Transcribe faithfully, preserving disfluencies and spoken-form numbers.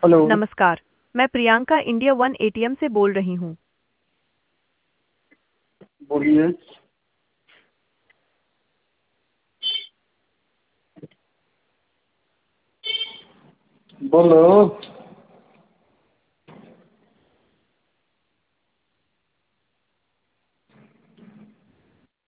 Hello. नमस्कार। मैं Priyanka India one ATM से बोल रही हूँ। बोलिए। बोलो।